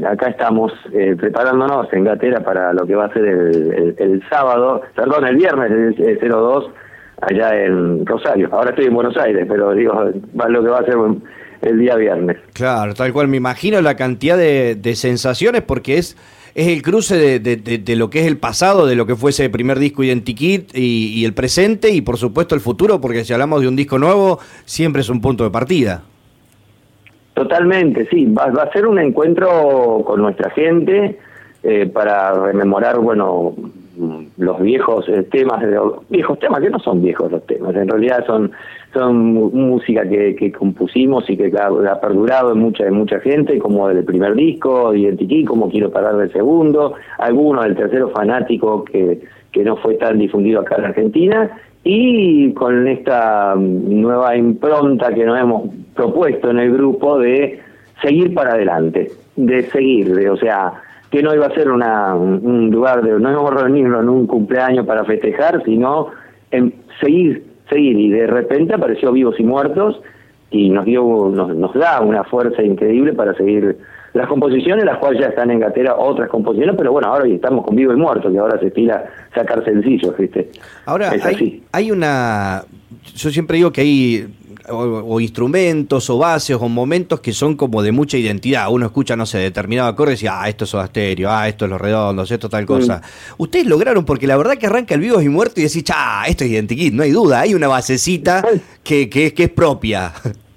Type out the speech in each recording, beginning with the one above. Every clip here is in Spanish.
acá estamos preparándonos en Gatera para lo que va a ser el sábado, perdón, el viernes el 02, allá en Rosario. Ahora estoy en Buenos Aires, pero digo, lo que va a ser el día viernes. Claro, tal cual. Me imagino la cantidad de sensaciones, porque es el cruce de lo que es el pasado, de lo que fue ese primer disco Identikit y el presente, y por supuesto el futuro, porque si hablamos de un disco nuevo, siempre es un punto de partida. Totalmente, sí. Va a ser un encuentro con nuestra gente para rememorar, bueno, los viejos temas, que no son viejos los temas, en realidad son música que compusimos y que ha perdurado en mucha gente, como del primer disco, Identikit, como Quiero parar del segundo, algunos del tercero, Fanático, que no fue tan difundido acá en Argentina, y con esta nueva impronta que nos hemos propuesto en el grupo de seguir para adelante, o sea, que no iba a ser un lugar no íbamos a reunirnos en un cumpleaños para festejar, sino en seguir, y de repente apareció Vivos y Muertos y nos da una fuerza increíble para seguir las composiciones, las cuales ya están en Gatera, otras composiciones, pero bueno, ahora estamos con Vivo y Muerto, que ahora se estila sacar sencillos, ¿viste? Ahora, hay una... Yo siempre digo que hay o instrumentos o bases o momentos que son como de mucha identidad. Uno escucha, no sé, determinado acorde y dice, esto es Soda Stereo, esto es Los Redondos, esto tal cosa. Ustedes lograron, porque la verdad que arranca el Vivos y Muertos y decís, esto es Identikit, no hay duda, hay una basecita que es propia.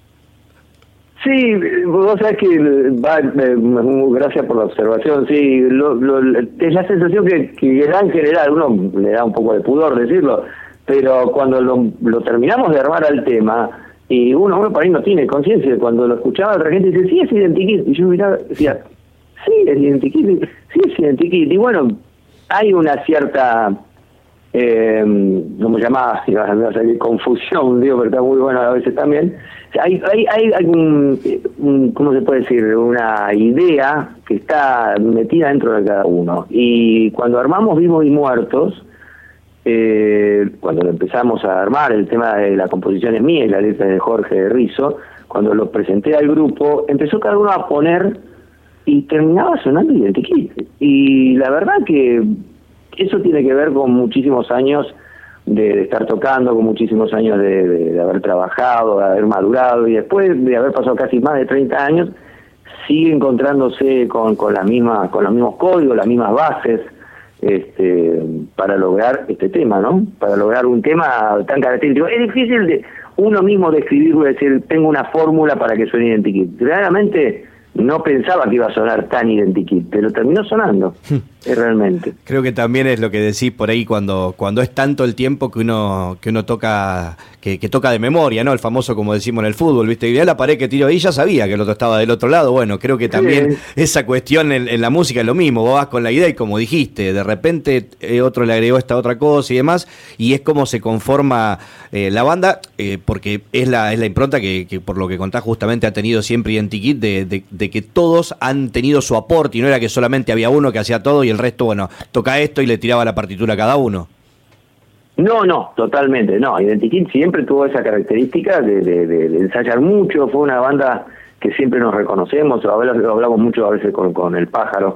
Sí, vos sabés que gracias por la observación, sí, es la sensación que da en general, uno le da un poco de pudor decirlo, pero cuando lo terminamos de armar al tema, y uno por ahí no tiene conciencia, cuando lo escuchaba otra gente dice, sí, es Identikit, y yo miraba, decía, sí, es Identikit, y bueno, hay una cierta... como llamaba, iba a salir confusión, pero está muy bueno a veces también. Hay ¿cómo se puede decir? Una idea que está metida dentro de cada uno. Y cuando armamos Vivos y Muertos, cuando lo empezamos a armar, el tema de la composición es mía y la letra de Jorge Rizzo, cuando lo presenté al grupo, empezó cada uno a poner y terminaba sonando Identikit. Y la verdad que eso tiene que ver con muchísimos años de estar tocando, con muchísimos años de haber trabajado, de haber madurado, y después de haber pasado casi más de 30 años, sigue encontrándose con los mismos códigos, las mismas bases, para lograr este tema, ¿no? Para lograr un tema tan característico. Es difícil de uno mismo describirlo y decir, tengo una fórmula para que suene Identikit. Realmente no pensaba que iba a sonar tan Identikit, pero terminó sonando, realmente. Creo que también es lo que decís por ahí cuando es tanto el tiempo que uno toca, que toca de memoria, ¿no? El famoso, como decimos en el fútbol, ¿viste? Y la pared que tiró ahí ya sabía que el otro estaba del otro lado. Bueno, creo que también esa cuestión en la música es lo mismo. Vos vas con la idea y, como dijiste, de repente otro le agregó esta otra cosa y demás, y es como se conforma la banda, porque es la impronta que por lo que contás justamente ha tenido siempre Identikit, de que todos han tenido su aporte, y no era que solamente había uno que hacía todo y el resto, bueno, toca esto y le tiraba la partitura a cada uno. No, totalmente, no. Identikit siempre tuvo esa característica de ensayar mucho. Fue una banda que siempre nos reconocemos, hablamos mucho a veces con el Pájaro,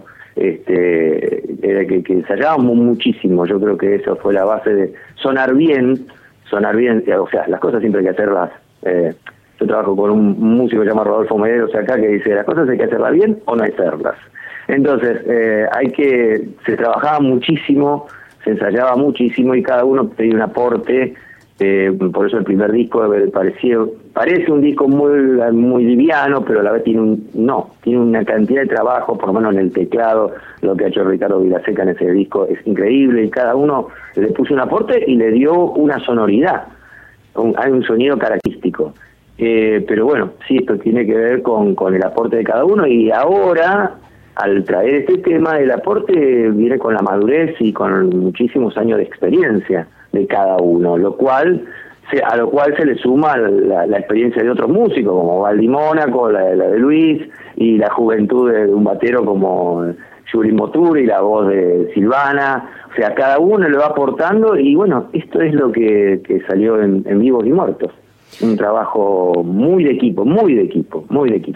que ensayábamos muchísimo. Yo creo que eso fue la base de sonar bien, o sea, las cosas siempre hay que hacerlas. Yo trabajo con un músico que se llama Rodolfo Mederos acá, que dice, las cosas hay que hacerlas bien o no hacerlas. Entonces, se trabajaba muchísimo, se ensayaba muchísimo, y cada uno pedía un aporte. Por eso el primer disco parece un disco muy liviano, pero a la vez tiene una cantidad de trabajo, por lo menos en el teclado. Lo que ha hecho Ricardo Vilaseca en ese disco es increíble, y cada uno le puso un aporte y le dio una sonoridad, hay un sonido característico. Pero bueno, sí, esto tiene que ver con el aporte de cada uno, y ahora, al traer este tema, el aporte viene con la madurez y con muchísimos años de experiencia de cada uno, a lo cual se le suma la experiencia de otros músicos, como Valdi Mónaco, la de Luis, y la juventud de un batero como Yuri Moturi, y la voz de Silvana. O sea, cada uno le va aportando, y bueno, esto es lo que salió en Vivos y Muertos. Un trabajo muy de equipo.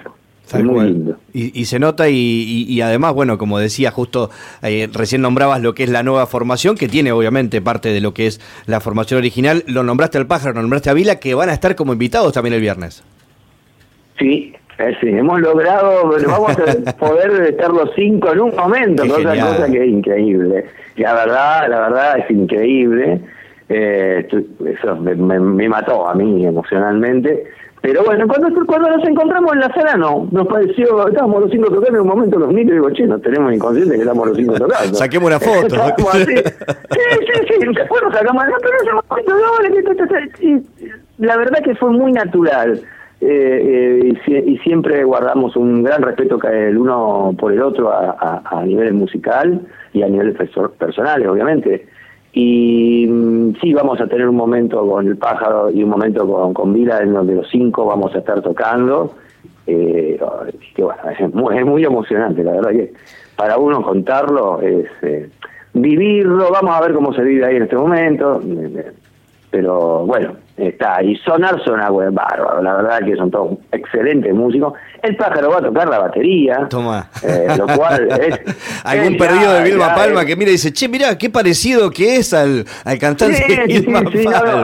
Es muy lindo. Y se nota y además, bueno, como decía justo, recién nombrabas lo que es la nueva formación, que tiene obviamente parte de lo que es la formación original. Lo nombraste al Pájaro, lo nombraste a Vila, que van a estar como invitados también el viernes. Sí, hemos logrado, vamos a poder estar los 5 en un momento, cosa que es increíble. La verdad es increíble. Eso me mató a mí emocionalmente. Pero bueno, cuando nos encontramos en la sala, nos pareció, estábamos los 5 tocando, en un momento los miro y digo, che, no tenemos inconsciente que estamos los 5 tocando. Saquemos una foto. Así. Sí, después nos sacamos, pero ese momento, la verdad que fue muy natural. Y siempre guardamos un gran respeto el uno por el otro a nivel musical y a niveles personales, obviamente. Y sí, vamos a tener un momento con el Pájaro y un momento con Vila en donde los 5 vamos a estar tocando. Que bueno, es muy emocionante, la verdad que para uno contarlo es vivirlo. Vamos a ver cómo se vive ahí en este momento. Pero bueno, está. Y suena bárbaro. La verdad que son todos excelentes músicos. El Pájaro va a tocar la batería. Toma. Lo cual es... Algún perdido de Vilma Palma que mira y dice, che, mirá, qué parecido que es al cantante de Vilma Palma.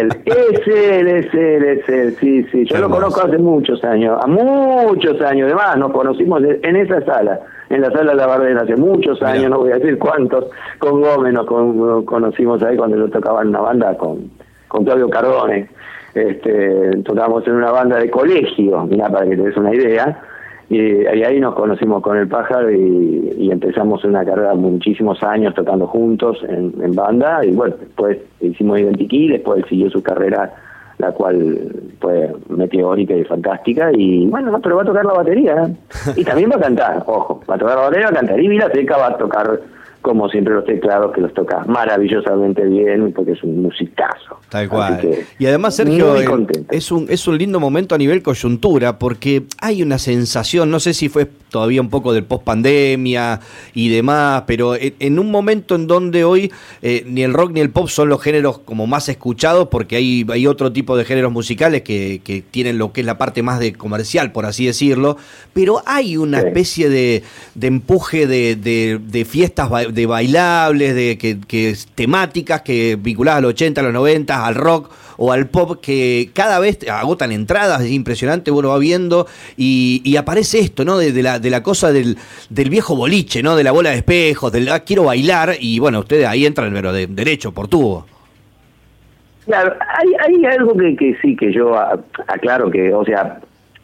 Es él. Sí. Yo lo conozco hace muchos años. Además, nos conocimos en esa sala. En la sala de la Bardena hace muchos años, no voy a decir cuántos. Con Gómez nos conocimos ahí cuando yo tocaba en una banda con Claudio Cardone. Tocábamos en una banda de colegio, mirá, para que te des una idea. Y ahí nos conocimos con el Pájaro y empezamos una carrera muchísimos años tocando juntos en banda. Y bueno, después hicimos Identikey, después siguió su carrera, la cual fue meteórica y fantástica. Y bueno, pero va a tocar la batería, y también va a cantar, ojo, va a tocar la batería, va a cantar, y Vila Seca va a tocar como siempre los teclados, que los toca maravillosamente bien, porque es un musicazo. Tal cual. Y además, Sergio, es un lindo momento a nivel coyuntura, porque hay una sensación, no sé si fue todavía un poco del post-pandemia y demás, pero en un momento en donde hoy ni el rock ni el pop son los géneros como más escuchados, porque hay otro tipo de géneros musicales que tienen lo que es la parte más de comercial, por así decirlo, pero hay una especie de empuje de fiestas de bailables, que temáticas que vinculadas al 80, a los 90, al rock o al pop, que cada vez agotan entradas, es impresionante, uno va viendo y aparece esto, ¿no? De la cosa del viejo boliche, ¿no? De la bola de espejos, del quiero bailar, y bueno, ustedes ahí entran, pero derecho, por tubo. Claro, hay algo que sí, que yo aclaro, que, o sea,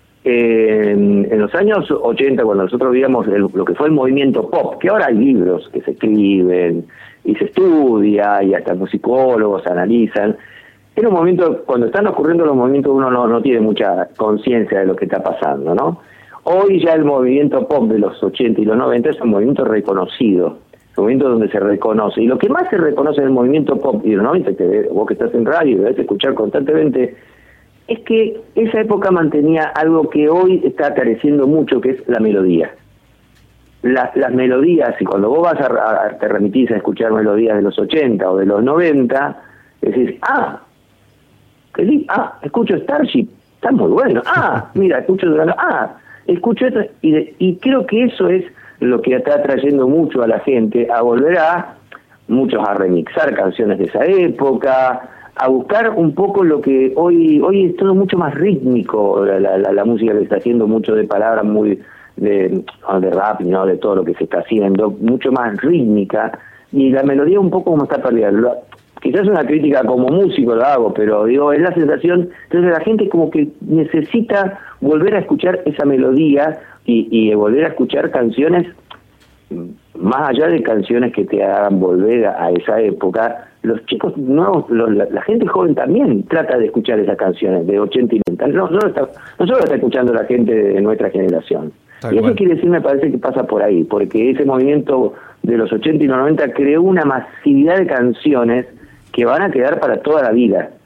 en los años 80, cuando nosotros veíamos lo que fue el movimiento pop, que ahora hay libros que se escriben y se estudia y hasta musicólogos analizan, era un momento, cuando están ocurriendo los movimientos, uno no tiene mucha conciencia de lo que está pasando, ¿no? Hoy ya el movimiento pop de los 80 y los 90 es un movimiento reconocido, un movimiento donde se reconoce, y lo que más se reconoce en el movimiento pop y de los 90, vos que estás en radio y debes escuchar constantemente, es que esa época mantenía algo que hoy está careciendo mucho, que es la melodía. Las melodías, y cuando vos te remitís a escuchar melodías de los 80 o de los 90, decís, escucho Starship, está muy bueno, mira, escucho Durano, escucho esto, y creo que eso es lo que está atrayendo mucho a la gente a volver muchos a remixar canciones de esa época, a buscar un poco lo que hoy es todo mucho más rítmico, la música que está haciendo mucho de palabras muy de rap, no de todo lo que se está haciendo, mucho más rítmica, y la melodía un poco como está perdida. Quizás una crítica como músico lo hago, pero digo, es la sensación, entonces la gente como que necesita volver a escuchar esa melodía y volver a escuchar canciones, más allá de canciones que te hagan volver a esa época. Los chicos nuevos, la gente joven también trata de escuchar esas canciones de 80 y 90. No solo está escuchando la gente de nuestra generación. Y eso quiere decir, me parece que pasa por ahí, porque ese movimiento de los 80 y los 90 creó una masividad de canciones que van a quedar para toda la vida.